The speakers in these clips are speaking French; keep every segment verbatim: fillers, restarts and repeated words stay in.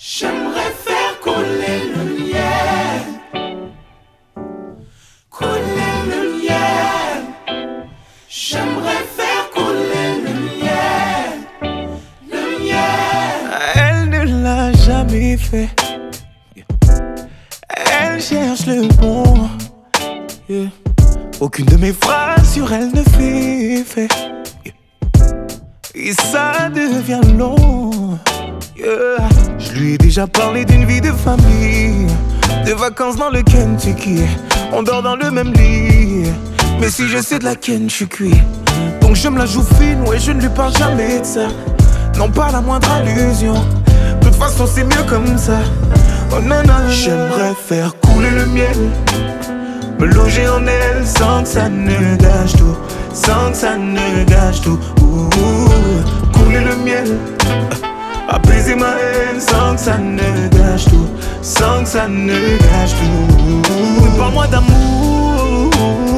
J'aimerais faire couler le miel, couler le miel. J'aimerais faire couler le miel, le miel. Elle ne l'a jamais fait. Elle cherche le bon. Yeah. Aucune de mes phrases sur elle ne fait effet. Yeah. Et ça devient long. Yeah. Je lui ai déjà parlé d'une vie de famille, de vacances dans le Kentucky. On dort dans le même lit, mais si je sais de laquelle je suis cuit. Donc je me la joue fine, ouais, je ne lui parle jamais de ça. Non, pas la moindre allusion. De toute façon c'est mieux comme ça. Oh non, non, j'aimerais faire couler le miel, me loger en elle sans que ça ne gâche tout, sans que ça ne gâche tout. Ouh, couler le miel, apaiser ma haine sans que ça ne gâche tout, sans que ça ne gâche tout. Mais parle-moi d'amour,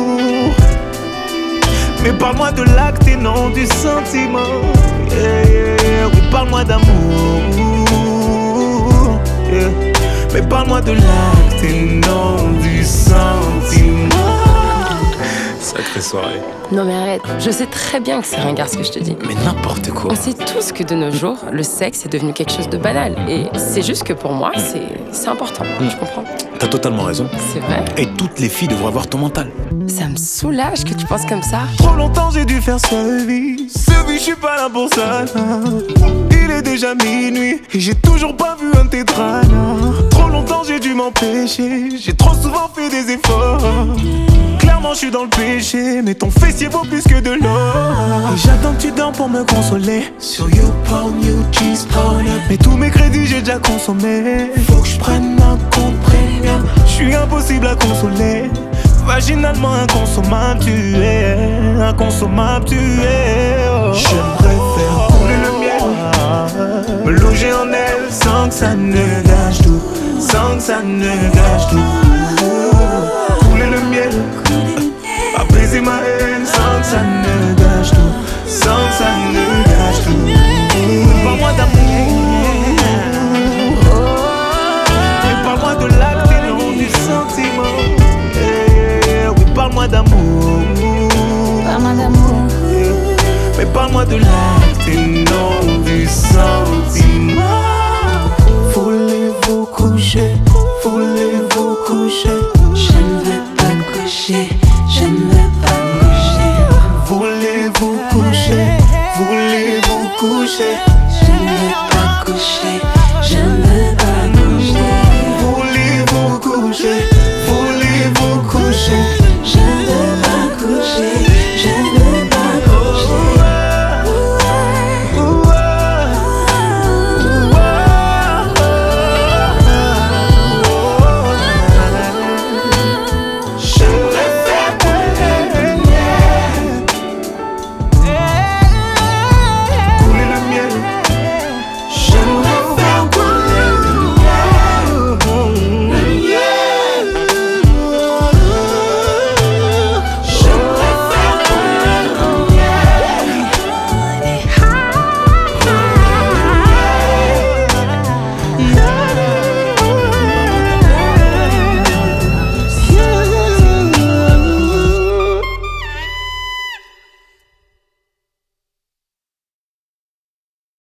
mais parle-moi de l'acte et non du sentiment. Yeah, yeah, yeah. Oui, parle-moi d'amour, yeah. Mais parle-moi de l'acte et non du sentiment. Sacrée soirée. Non mais arrête, je sais très bien que c'est ringard ce que je te dis. Mais n'importe quoi. On sait tous que de nos jours, le sexe est devenu quelque chose de banal. Et c'est juste que pour moi, c'est, c'est important, Mm. tu comprends? T'as totalement raison. C'est vrai. Et toutes les filles devraient avoir ton mental. Ça me soulage que tu penses comme ça. Trop longtemps j'ai dû faire service, service, je suis pas là pour ça. Il est déjà minuit et j'ai toujours pas vu un tétra. Trop longtemps j'ai dû m'empêcher, j'ai trop souvent fait des efforts. Clairement je suis dans le péché, mais ton fessier vaut plus que de l'or. Et j'attends que tu dors pour me consoler. Sur YouPorn, YouCheese, Pornhub. Mais tous mes crédits j'ai déjà consommé. Faut que je prenne un compte premium. Je suis impossible à consoler. Vaginalement inconsommable tu es, inconsommable tu es. Oh. J'aimerais faire couler le miel, me loger en elle sans que ça ne gâche tout, sans que ça ne gâche tout. Couler le miel, apaiser ma haine sans que ça ne